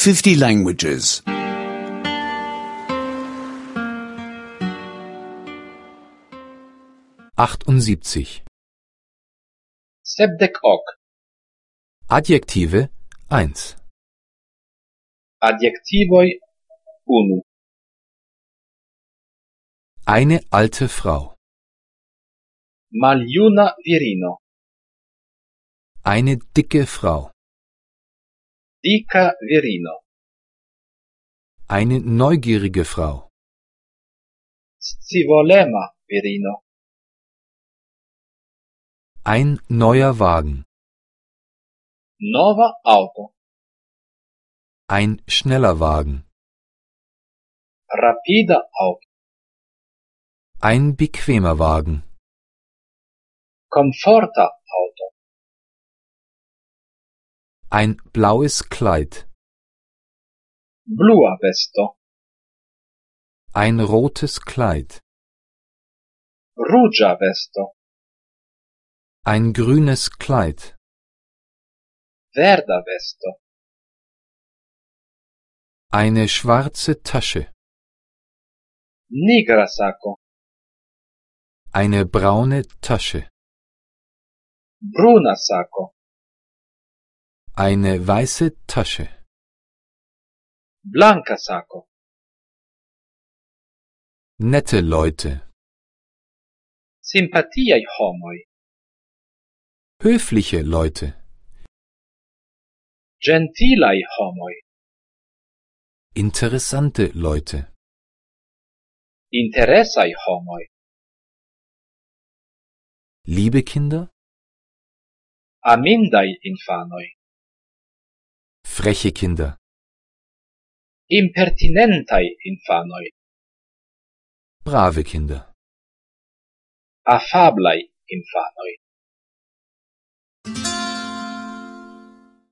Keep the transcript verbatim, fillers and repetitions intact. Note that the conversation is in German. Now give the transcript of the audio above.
fifty languages. achtundsiebzig. Sepdek ok. Adjektive eins. Adjektivoj unu. Eine alte Frau. Maljuna virino. Eine dicke Frau. Dika virino. Eine neugierige Frau. Scivolema virino. Ein neuer Wagen. Nova auto. Ein schneller Wagen. Rapida auto. Ein bequemer Wagen. Komforta auto. Ein blaues Kleid. Blua vesto. Ein rotes Kleid. Ruĝa vesto. Ein grünes Kleid. Verda vesto. Eine schwarze Tasche. Nigra sako. Eine braune Tasche. Bruna sako. Eine weiße Tasche. Blanka sako. Nette Leute. Simpatiaj homoj. Höfliche Leute. Gentilaj homoj. Interessante Leute. Interesaj homoj. Liebe Kinder. Amindaj infanoj. Freche Kinder. Impertinentaj infanoj. Brave Kinder. Afablaj infanoj.